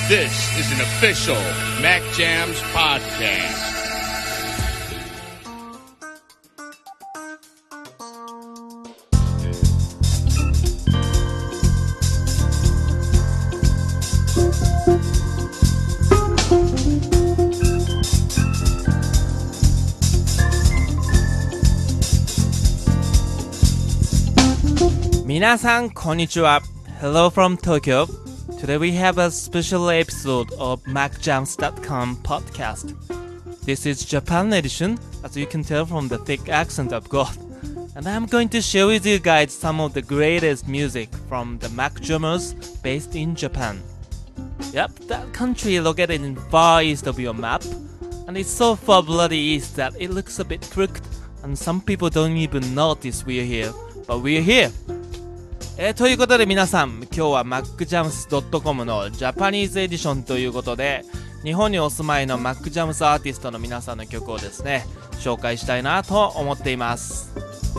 This is an official Mac Jams podcast. Minasan konnichiwa. Hello from Tokyo. Today we have a special episode of MacJams.com podcast. This is Japan edition, as you can tell from the thick accent I've got. And I'm going to share with you guys some of the greatest music from the MacJammers based in Japan. Yep, that country located in far east of your map. And it's so far bloody east that it looks a bit crooked. And some people don't even notice we're here. But we're here! ということで皆さん、今日は MacJams.com のジャパニーズエディションということで、日本にお住まいの MacJams アーティストの皆さんの曲をですね、紹介したいなと思っています。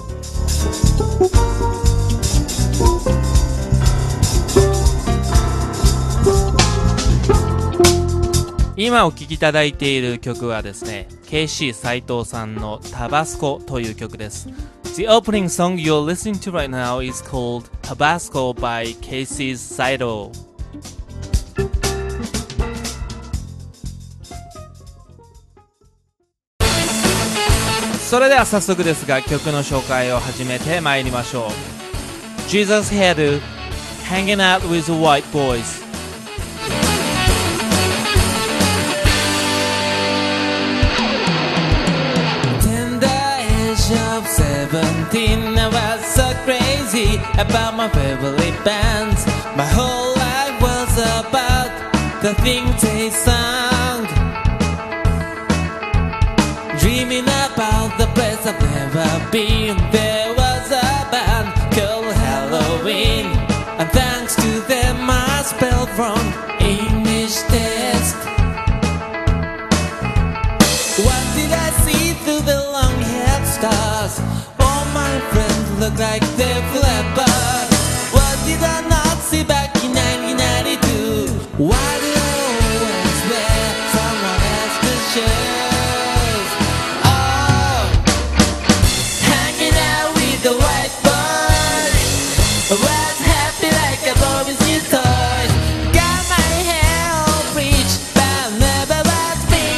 今お聴きいただいている曲はですね、KC 斉藤さんのタバスコという曲です。The opening song you're listening to right now is called Tabasco by KC Saito. それでは早速ですが曲の紹介を始めてまいりましょう。Jesus Head Hanging Out with the White Boys.17, I was so crazy about my favorite bands. My whole life was about the things they sang. Dreaming about the place I've never been. There was a band called Halloween, and thanks to them I spelled from English test. What did I see through the long-haired stars?All my friends look like they're flippers. What did I not see back in 1992? Why did I always wear someone else's shoes? Oh, hanging out with the white boys. Was happy like a boy with new toys. Got my hair all bleached, but never was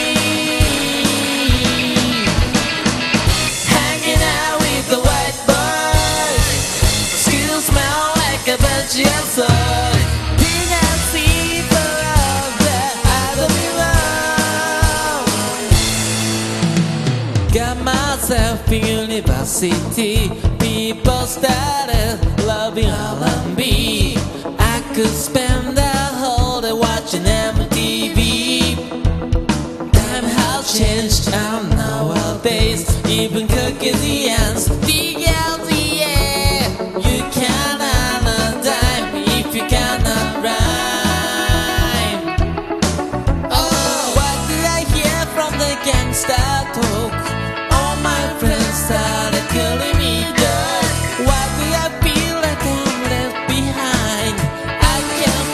me.The white boys still smell like a bunch of soy. Did I see the love that I don't belong? Got myself in university. People started loving R&B. I could spend the whole day watching MTV. Time has changed and nowadays even cookies the ends.You cannot earn a dime if you cannot rhyme. Oh, what did I hear from the gangsta talk? All my friends started calling me dog. Why do I feel like I'm left behind? I can't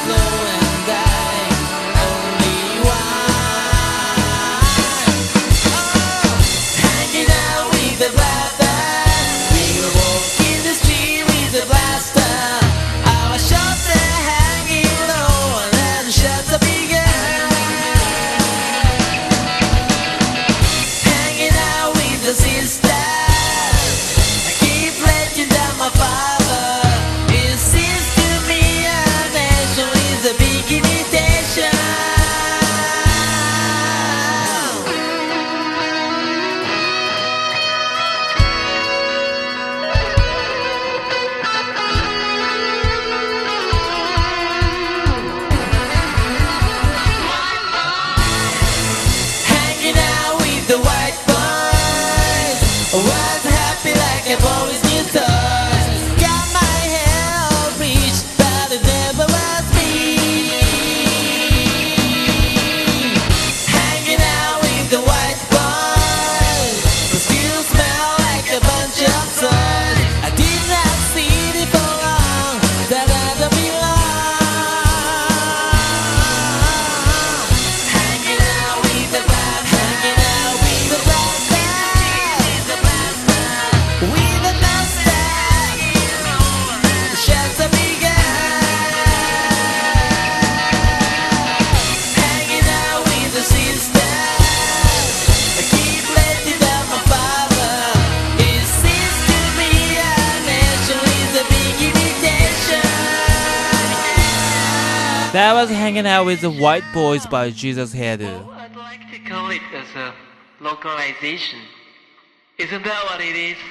That was Hanging Out with the White Boys by Jesus Hairdo. I'd like to call it as a localization. Isn't that what it is?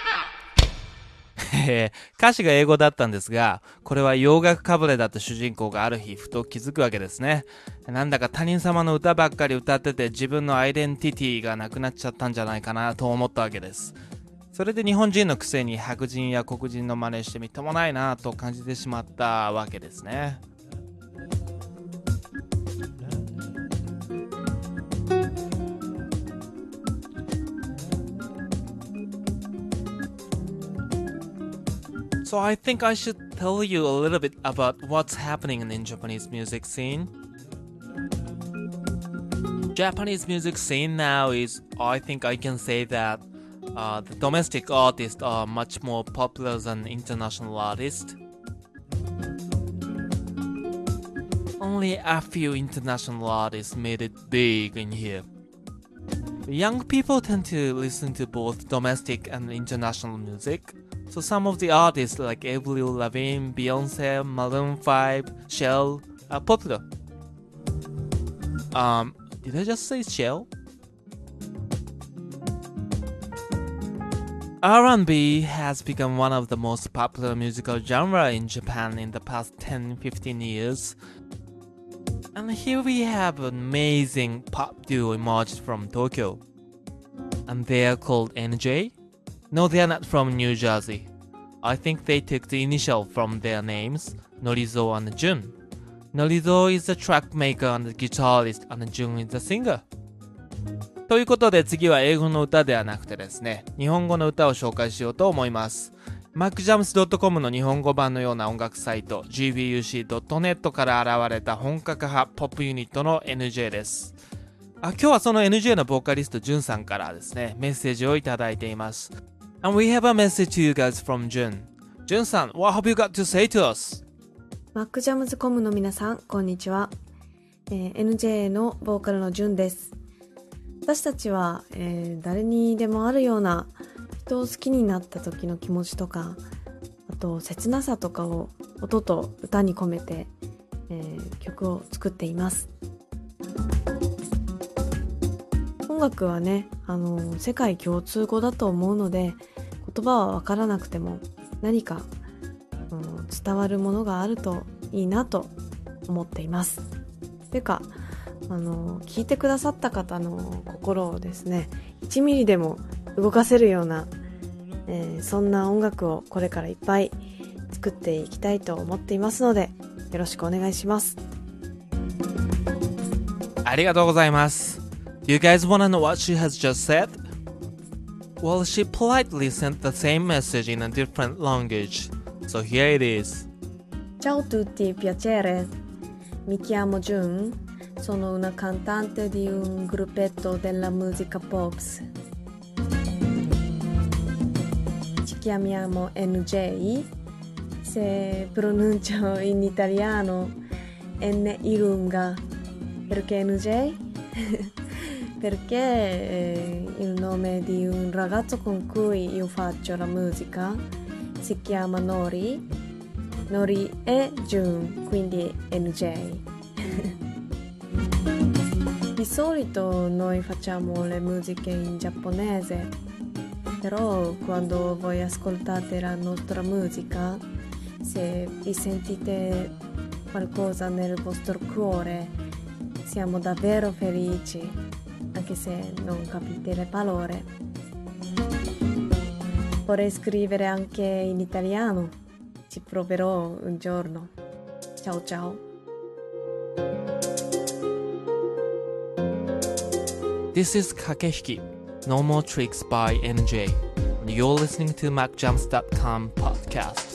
歌詞が英語だったんですが、これは洋楽かぶれだった主人公がある日ふと気づくわけですね。なんだか他人様の歌ばっかり歌ってて自分のアイデンティティがなくなっちゃったんじゃないかなと思ったわけです。それで日本人のくせに白人や黒人の真似してみっともないなと感じてしまったわけですね。So I think I should tell you a little bit about what's happening in Japanese music scene. Japanese music scene now is, I think I can say that the domestic artists are much more popular than international artists. Only a few international artists made it big in here. Young people tend to listen to both domestic and international music.So some of the artists like Avril Lavigne, Beyonce, Maroon 5, Shell are popular. Did I just say Shell? R&B has become one of the most popular musical genre in Japan in the past 10-15 years. And here we have an amazing pop duo emerged from Tokyo. And they are called NJ?No, they are not from New Jersey. I think they took the initial from their names, Norizo and Jun. Norizo is the track maker and the guitarist, and Jun is the singer. ということで次は英語の歌ではなくてですね、日本語の歌を紹介しようと思います。MacJams.com の日本語版のような音楽サイト GBUC.net から現れた本格派ポップユニットの NJ です。今日はその NJ のボーカリストジュンさんからですね、メッセージをいただいています。And we have a message to you guys from Jun. Jun さん、what have you got to say to us? MacJams.com の皆さん、こんにちは。NJ のボーカルのジュンです。私たちは、誰にでもあるような人を好きになった時の気持ちとか、あと切なさとかを音と歌に込めて、曲を作っています。音楽はね、世界共通語だと思うので、言葉はわからなくても何か、伝わるものがあるといいなと思っています。てか、聞いてくださった方の心をですね、1ミリでも動かせるような、そんな音楽をこれからいっぱい作っていきたいと思っていますので、よろしくお願いします。 ありがとうございます。You guys wanna know what she has just said? Well, she politely sent the same message in a different language. So here it is. Ciao tutti, piacere. Mi chiamo Jun. Sono una cantante di un gruppetto della musica pops. Ci chiamiamo NJ. Se pronuncio in italiano N lunga. Perché NJ?Perché il nome di un ragazzo con cui io faccio la musica si chiama Nori e Jun, quindi NJ. Di solito noi facciamo le musiche in giapponese, però quando voi ascoltate la nostra musica, se vi sentite qualcosa nel vostro cuore, siamo davvero felici.Anche se non capite le parole. Vorrei scrivere anche in italiano. Ci proverò un giorno. Ciao ciao. This is Kakehiki, No More Tricks by NJ. And you're listening to MacJams.com podcast.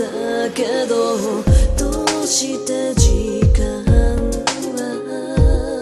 けどどうして時間は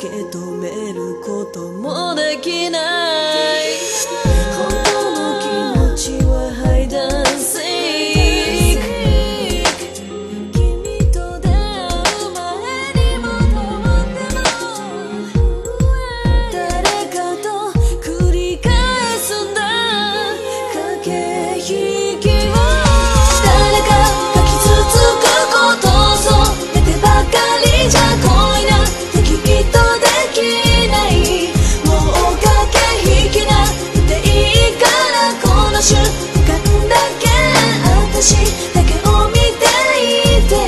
け止めることもできない本当の気持ちはハイダンシング君と出会う前に戻っても誰かと繰り返すんだ駆け引きを誰かが傷つくことそう寝てばかりじゃ恋なんてきっとできないもう駆け引きなんていいからこの瞬間だけ私だけを見ていて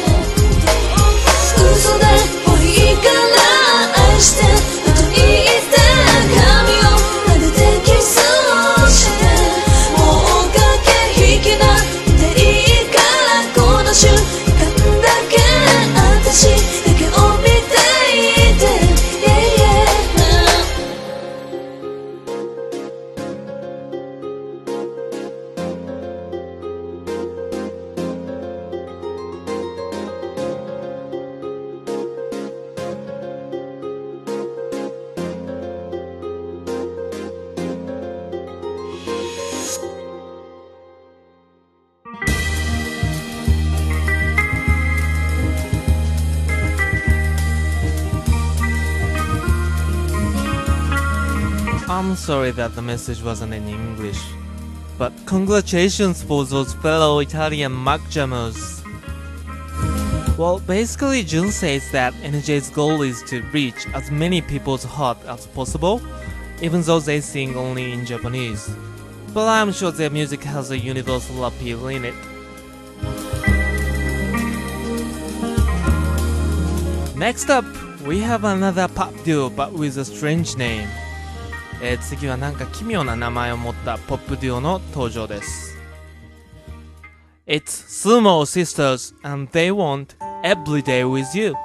嘘でもいいから愛してと言って髪を撫でてキスをしてもう駆け引きなんていいからこの瞬間だけ私だけを見ていて yeah, yeah. I'm sorry that the message wasn't in English, but congratulations for those fellow Italian Mac Jammers. Well, basically Jun says that NJ's goal is to reach as many people's heart as possible, even though they sing only in Japanese. But I'm sure their music has a universal appeal in it. Next up, we have another pop duo but with a strange name. 次はなんか奇妙な名前を持ったポップデュオの登場です。It's Sumo Sisters and they want Every Day With You.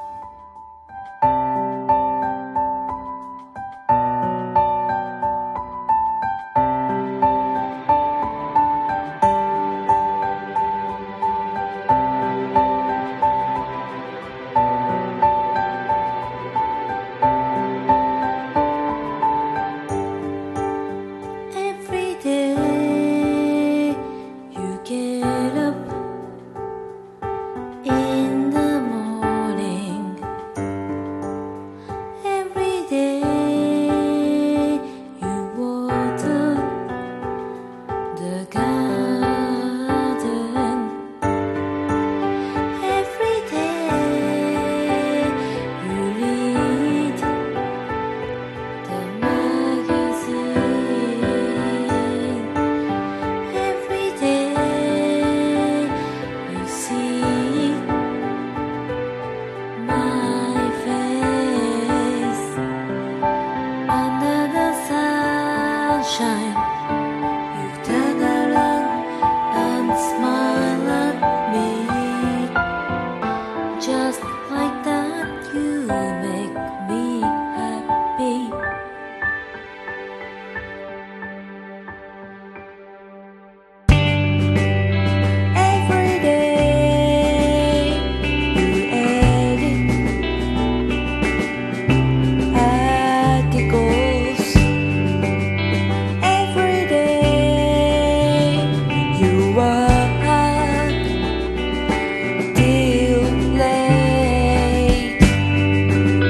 Every day you get up in the morning. Every day you water the garden. Every day you read the magazine. Every day you see my face under the sunshine. You turn around and smile at me. Just like that, you make me happy. Every day you edit articles. Every day you work till late.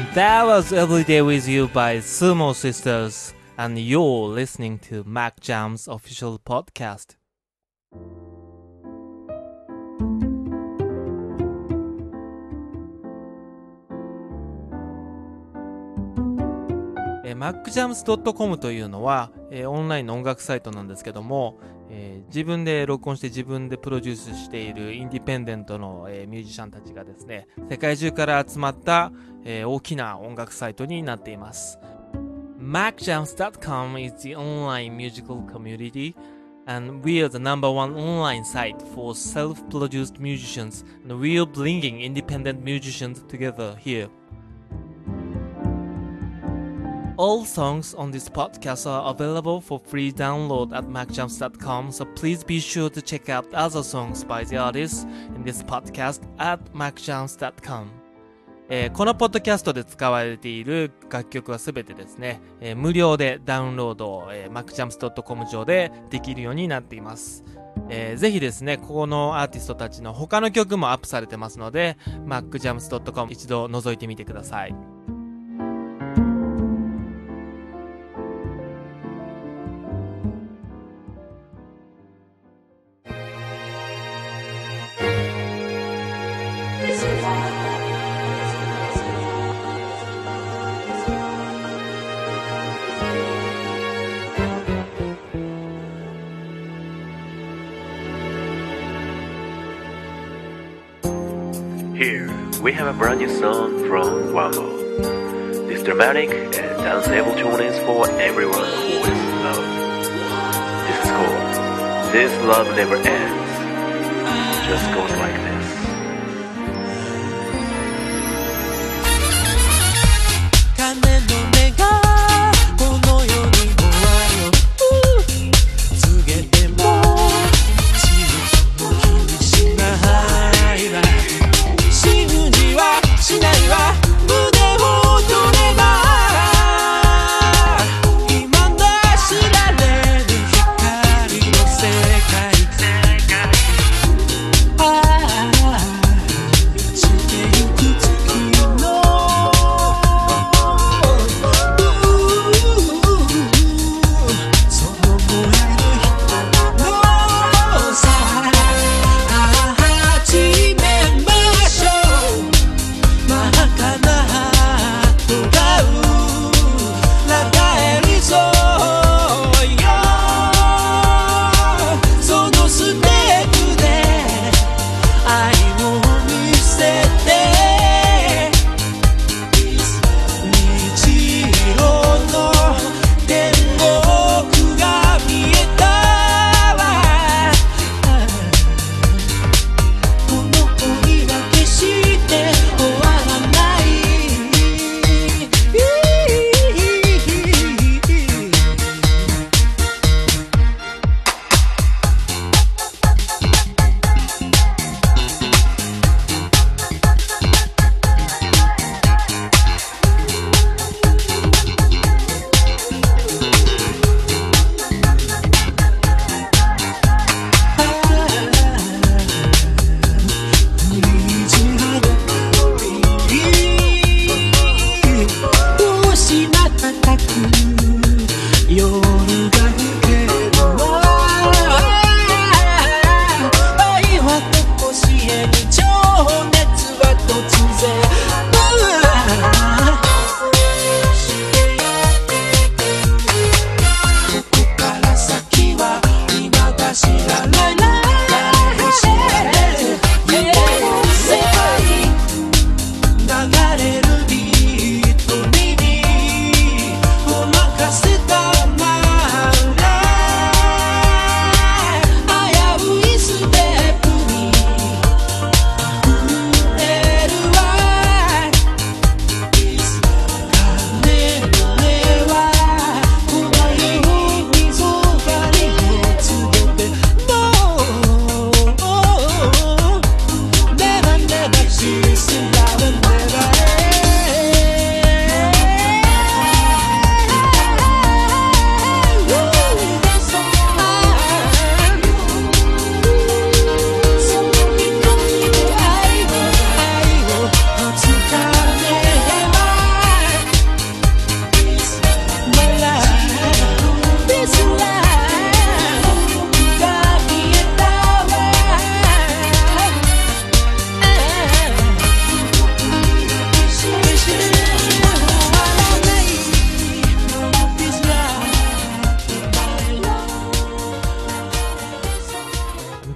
That was Every Day With You by Sumo Sisters, and you're listening to Mac Jam's official podcast. MacJams.com というのは、オンラインの音楽サイトなんですけども、自分で録音して自分でプロデュースしているインディペンデントの、ミュージシャンたちがですね、世界中から集まった、大きな音楽サイトになっています。MacJams.com is the online musical community, and we are the number one online site for self-produced musicians, and we are bringing independent musicians together here.All songs on this podcast are available for free download at MacJams.com, so please be sure to check out other songs by the artists in this podcast at MacJams.com. このポッドキャストで使われている楽曲はすべてですね、無料でダウンロード、MacJams.com 上でできるようになっています。ぜひですね、ここのアーティストたちの他の曲もアップされてますので、MacJams.com 一度覗いてみてください。 Here, we have a brand new song from Wambo. This dramatic and danceable tune is for everyone who is in love. This is called This Love Never Ends. Just goes like this. 鐘の音がこの世に終わりを告げても死ぬその気にしないわ死ぬにはしないわ胸を取れば今の知られる光の世界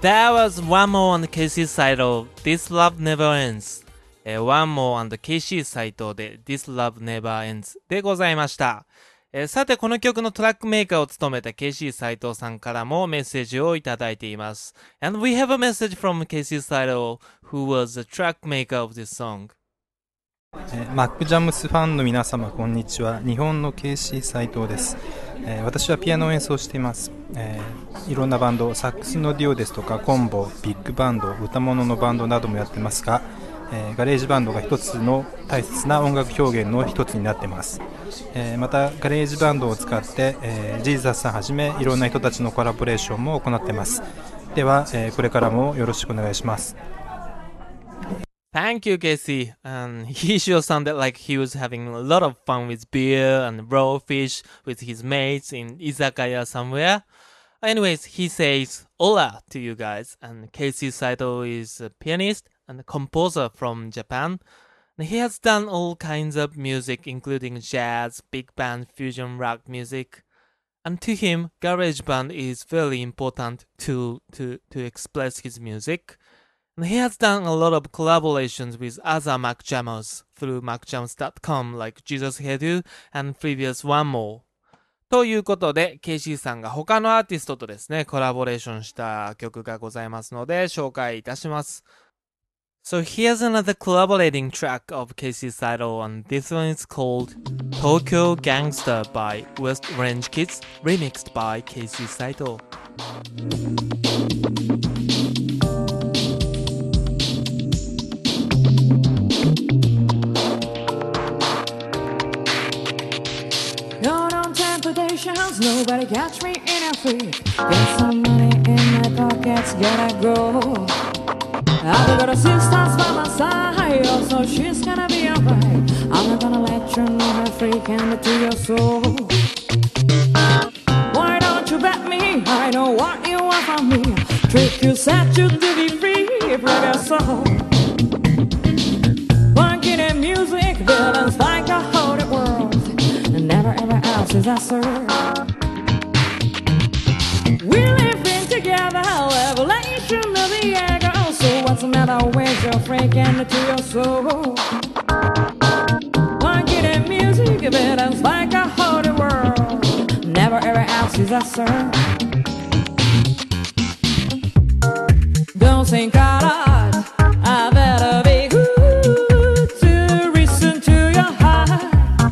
That was One More and Casey Saito, This Love Never Ends. One More and Casey Saito で This Love Never Ends でございました。さてこの曲のトラックメーカーを務めた Casey Saito さんからもメッセージをいただいています。And we have a message from Casey Saito, who was the track maker of this song. マックジャムスファンの皆様こんにちは。日本のケイシー斉藤です。私はピアノを演奏しています。いろんなバンド、サックスのデュオですとかコンボ、ビッグバンド、歌物のバンドなどもやってますが、ガレージバンドが一つの大切な音楽表現の一つになっています。またガレージバンドを使って、ジーザスさんはじめいろんな人たちのコラボレーションも行っています。では、これからもよろしくお願いします。 Thank you, Casey. He sure sounded like he was having a lot of fun with beer and raw fish with his mates in izakaya somewhere. Anyways, he says "Hola" to you guys, and Casey Saito is a pianist and a composer from Japan. And he has done all kinds of music, including jazz, big band, fusion, rock music. And to him, garage band is very important to express his music. And he has done a lot of collaborations with other Mac Jammers through MacJams.com like Jesus Hedu and previous One More. ということで、KC さんが他のアーティストとですね、コラボレーションした曲がございますので、紹介いたします。So here's another collaborating track of KC Saito, and this one is called Tokyo Gangster by West Orange Kids, remixed by KC Saito. Nobody catch me in a freak. Get some money in my pockets, gotta go. I've got a sister by my side, so she's gonna be alright. I'm not gonna let you know her freak and to your soul. Why don't you bet me? I know what you want from me. Trick you, set you to be free, break your soul. Funky and music, villains like a whole world. Never ever else is a serve. We're living together, revelation of the ego. So what's the matter with your freaking to your soul? Funky and music, villains like a whole world. Never ever else is a serve. Don't think a lot, I better be good to listen to your heart.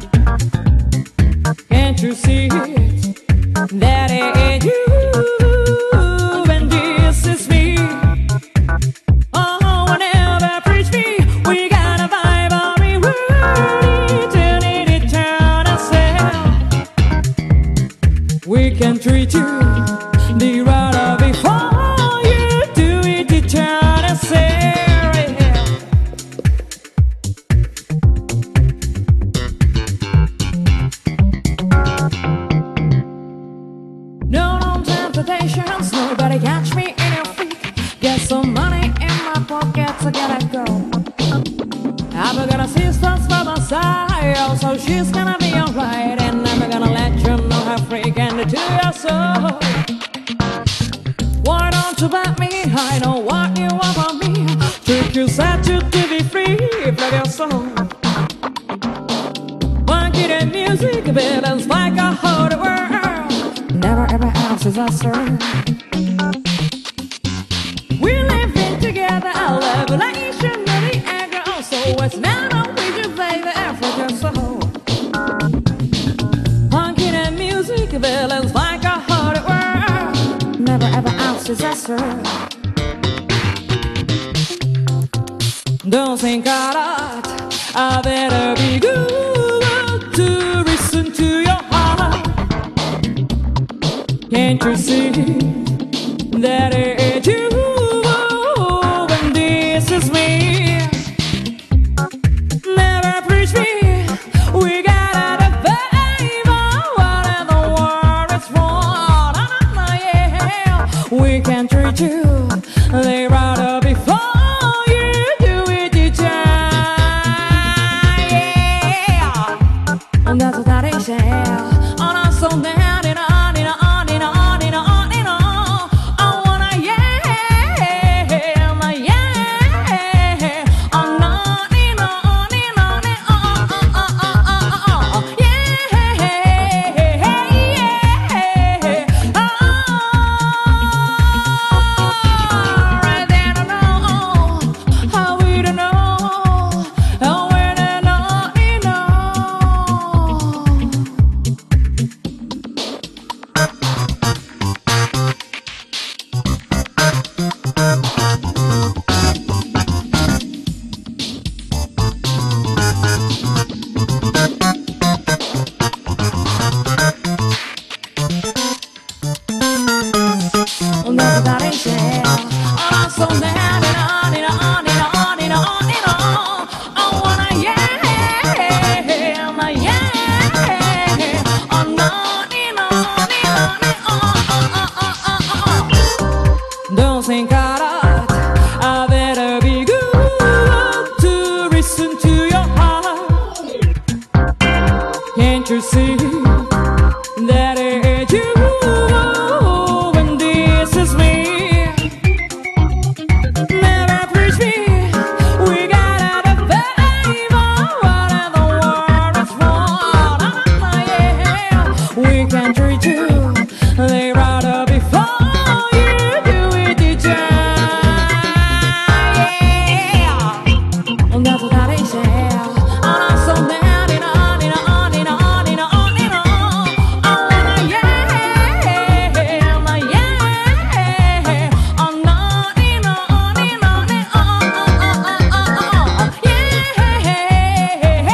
Can't you see it? That ain't you, and this is me. Oh, whenever preach me, we got a vibe on me. We're turn it ourselves. We can treat you the right before you do it, turn ourselves. Nobody catch me in your freak. Get some money in my pockets, I gotta go. I've got a sister by my side, so she's gonna be alright. And I'm gonna let you know her freak and to your soul. Why don't you bet me? I know what you want from me. Trick you, set you to be free, play your soul. Funky and music, villains like a whole world. Never ever else is a serve. We're living together, a revelation of the ego. So what's now we just play the African soul. Funky and music, villains like a whole world. Never ever else is a serve. Don't think a lot, I better be good to listen to your heart. Can't you see that it's you, and this is me? Never preach me, we got a favor when the war is won. Yeah, we can treat you the right before you do it, yeah. And that's what I say. On us so down and on and on and on and on and on. I wanna, yeah. Can't you see that it's you and this is me? Never preach me. We gotta be faithful when the world is wrong. Yeah, we can treat you. They rather before you do it to yeah. And that's what they say. And I'm so mad and on and on and on and on and on. Oh, yeah, yeah. On and on and on and on and on. Yeah, yeah.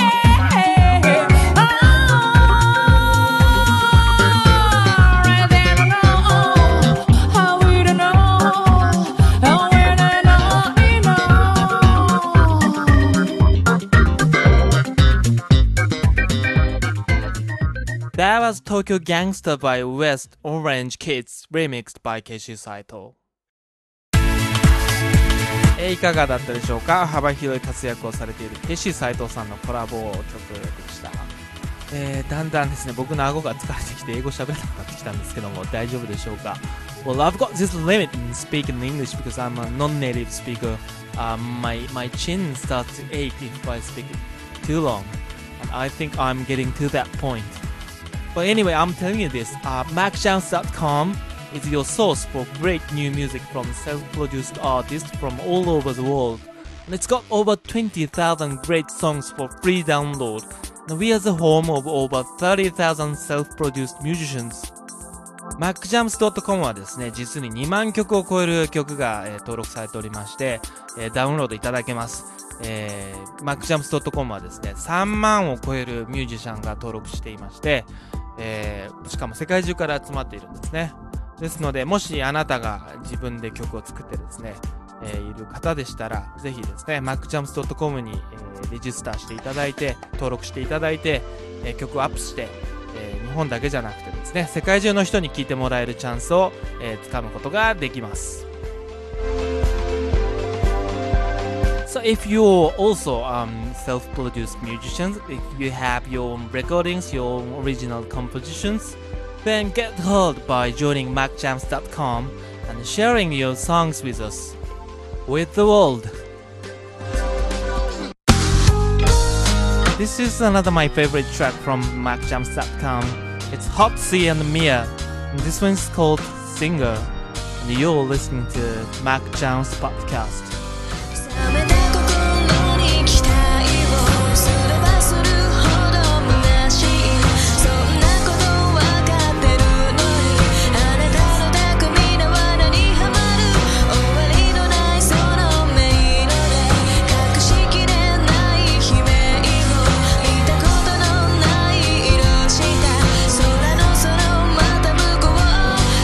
That was Tokyo Gangster by West Orange Kids, remixed by Keshi Saito。いかがだったでしょうか。幅広い活躍をされているケシサイトさんのコラボ曲でした。だんだんですね、僕の顎が疲れてきて英語喋れなくなってきたんですけども、大丈夫でしょうか。Well, I've got this limit in speaking English because I'm a non-native speaker. My chin starts to ache if I speak too long, and I think I'm getting to that point.But anyway, I'm telling you this, MacJams.com is your source for great new music from self-produced artists from all over the world. And it's got over 20,000 great songs for free download. And we are the home of over 30,000 self-produced musicians. MacJams.com はですね、実に2万曲を超える曲が、登録されておりまして、ダウンロードいただけます。MacJams.com はですね、3万を超えるミュージシャンが登録していまして、しかも世界中から集まっているんですね。ですので、もしあなたが自分で曲を作ってですね、いる方でしたら、ぜひですね、MacJams.com に、レジスターしていただいて、登録していただいて、曲をアップして、日本だけじゃなくてですね、世界中の人に聴いてもらえるチャンスを、つかむことができます。So if you're also self-produced musicians, if you have your own recordings, your own original compositions, then get hold by joining MacJams.com and sharing your songs with us, with the world. This is another my favorite track from MacJams.com. It's Hot Sea and Mia, and this one's called Singer, and you're listening to MacJams Podcast.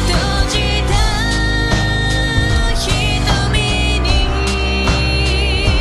瞳に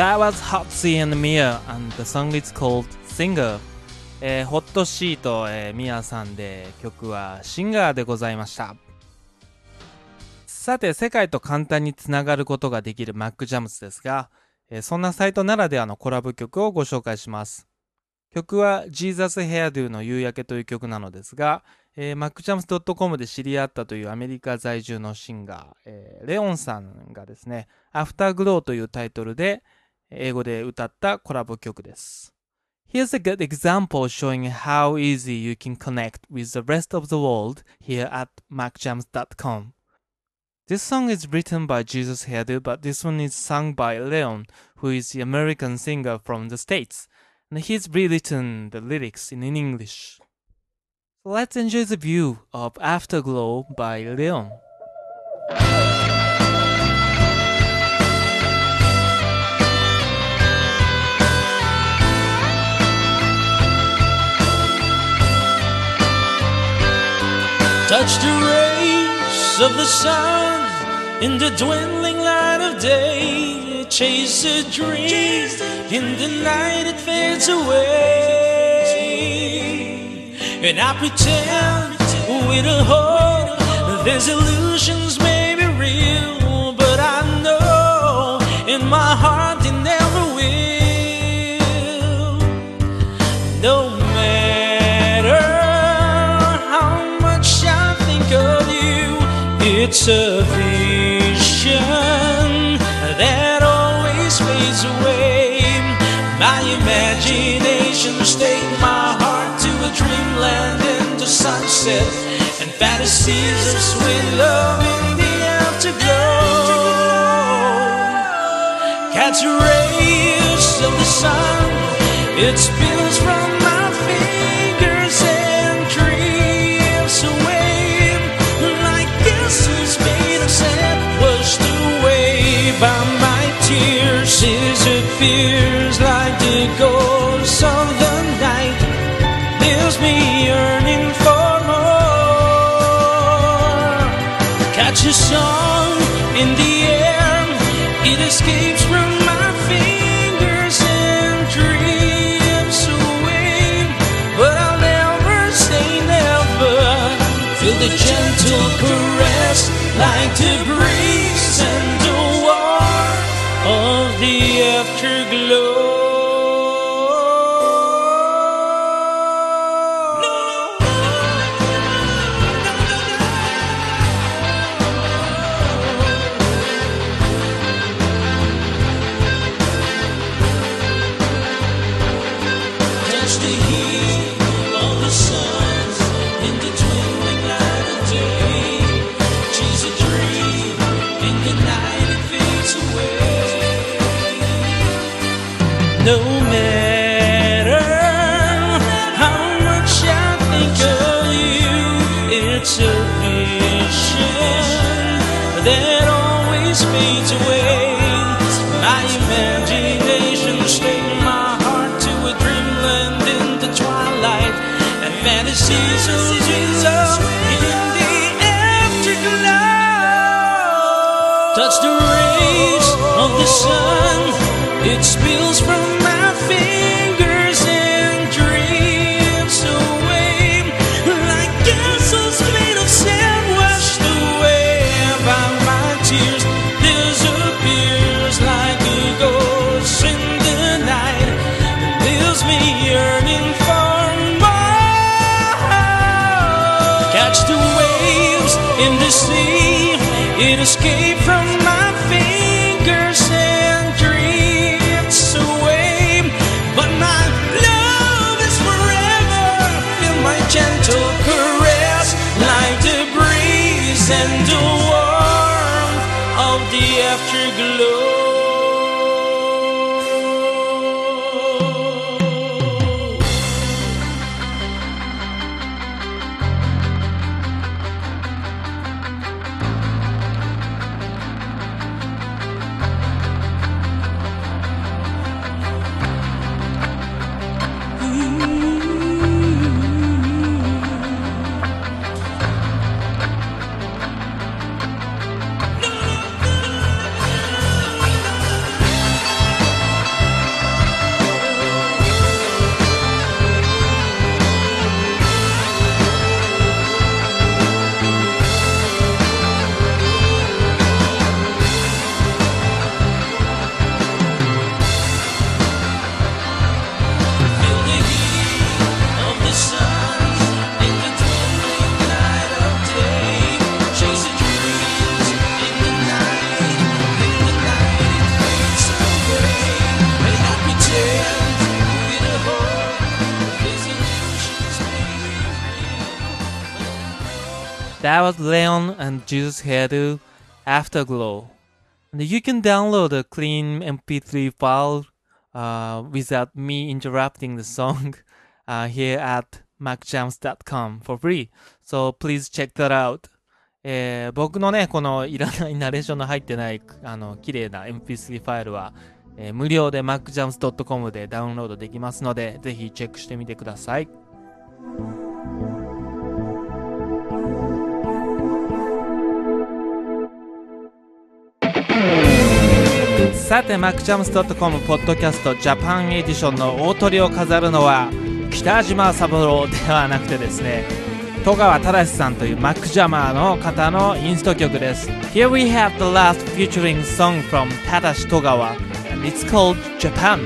That was Hotzi and Mia, and the song is called Singer. ホットシーと、ミアさんで曲はシンガーでございました。さて、世界と簡単につながることができる Mac Jams ですが、そんなサイトならではのコラボ曲をご紹介します。曲は Jesus Hairdo の夕焼けという曲なのですが、MacJams.com で知り合ったというアメリカ在住のシンガー、レオンさんがですね、Afterglow というタイトルで英語で歌ったコラボ曲です。Here's a good example showing how easy you can connect with the rest of the world here at MacJams.com. This song is written by Jesus Hairdo, but this one is sung by Leon, who is the American singer from the States, and he's rewritten the lyrics in English. So let's enjoy the view of Afterglow by Leon. Touch the rays of the sun in the dwindling light of day. Chase a dream in the night, it fades away. And I pretend with a hope these illusions may be real, but I know in my heart they never will. No matter how much I think of you, it's a vision that always fades away. My imaginations take my heart to a dreamland in the sunset, and fantasies of sweet love in the afterglow. Catch rays of the sun, it spills from my fingers and drifts away like kisses made of sand, washed away by my tears. Disappears like the ghosts of the night, leaves me yearning for more. Catch a song in the air, it escapes from my fingers and drifts away, but I'll never say never. Feel the gentle caress like the breeze and the warmth of the afterglow. Touch the heat of the sun in the twinkling light of day. Chase a dream in the night, it fades away. No matter how much I think of you, it's a vision that always fades away. My imaginations take my heart to a dreamland in the twilight, and fantasies of sweet love in the afterglow. Touch the rays of the sun, it spills from my fingers and drifts away like castles made of sand, washed away by my tears. Disappears like a ghost in the night, leaves me yearning for more. Catch the waves in the sea, it escaped from my fingers and drifts away, but my love is forever. Feel my gentle caress like the breeze and the warmth of the afterglow. That was Leon and Juice Hairdo, Afterglow. And you can download a clean MP3 file without me interrupting the song here at macjams.com for free. So please check that out. 僕のね、このいらないナレーションの入ってない綺麗な MP3 ファイルは、無料で macjams.com でダウンロードできますので、ぜひチェックしてみてください。さて macjams.com ポッドキャストジャパンエディションの大トリを飾るのは北島三郎ではなくてですね、戸川忠さんというマックジャマーの方のインスト曲です。 Here we have the last featuring song from Tadashi Togawa and it's called Japan.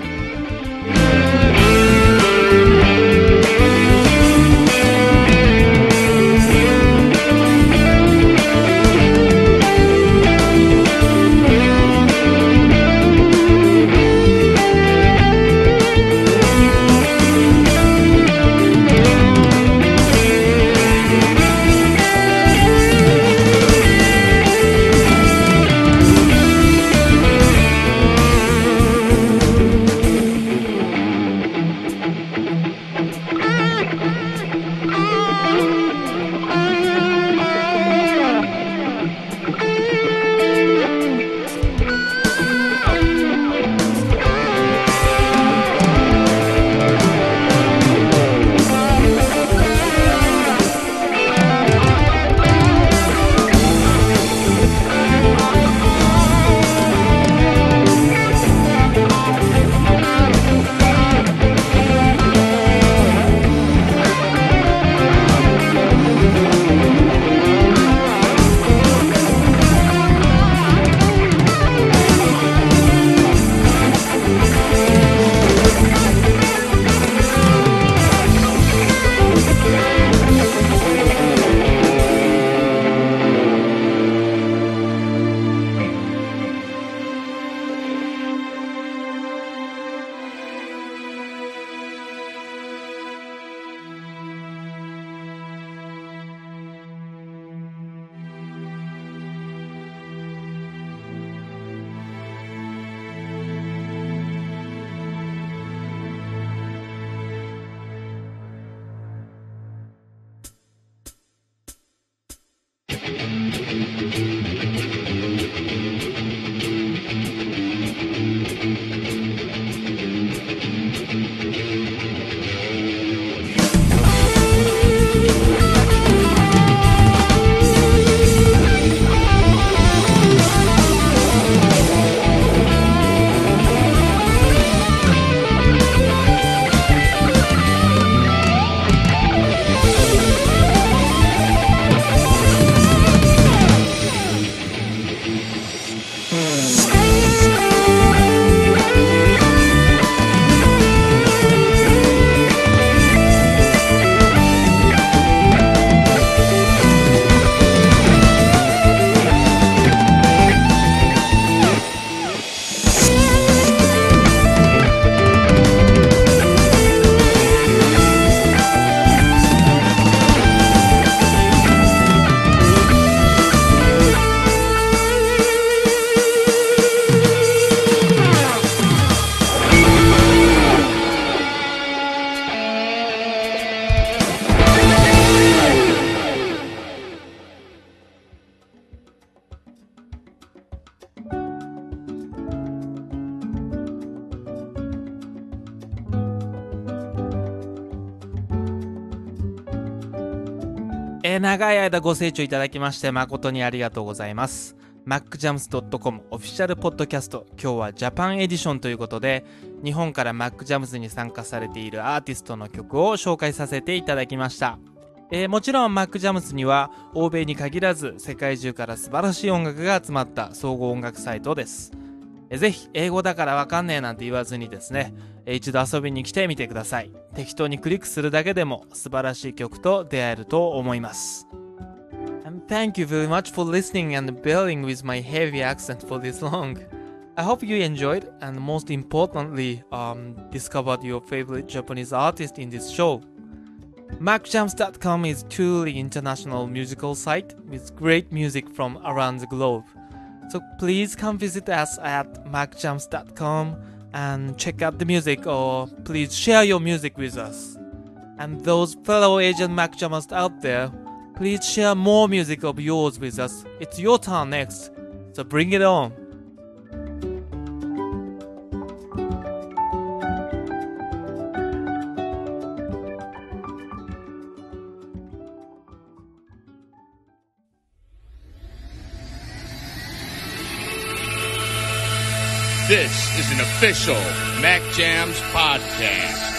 長い間ご清聴いただきまして誠にありがとうございます。 macjams.com オフィシャルポッドキャスト、今日はジャパンエディションということで、日本から macjams に参加されているアーティストの曲を紹介させていただきました。もちろん macjams には欧米に限らず世界中から素晴らしい音楽が集まった総合音楽サイトです。ぜひ英語だからわかんねえなんて言わずにですね、一度遊びに来てみてください。適当にクリックするだけでも素晴らしい曲と出会えると思います。And thank you very much for listening and bearing with my heavy accent for this long. I hope you enjoyed and most importantly discovered your favorite Japanese artist in this show. MacJams.com is truly international musical site with great music from around the globe. So please come visit us at MacJams.com and check out the music, or please share your music with us. And those fellow Asian MacJammers out there, please share more music of yours with us. It's your turn next, so bring it on. This is an official Mac Jams podcast.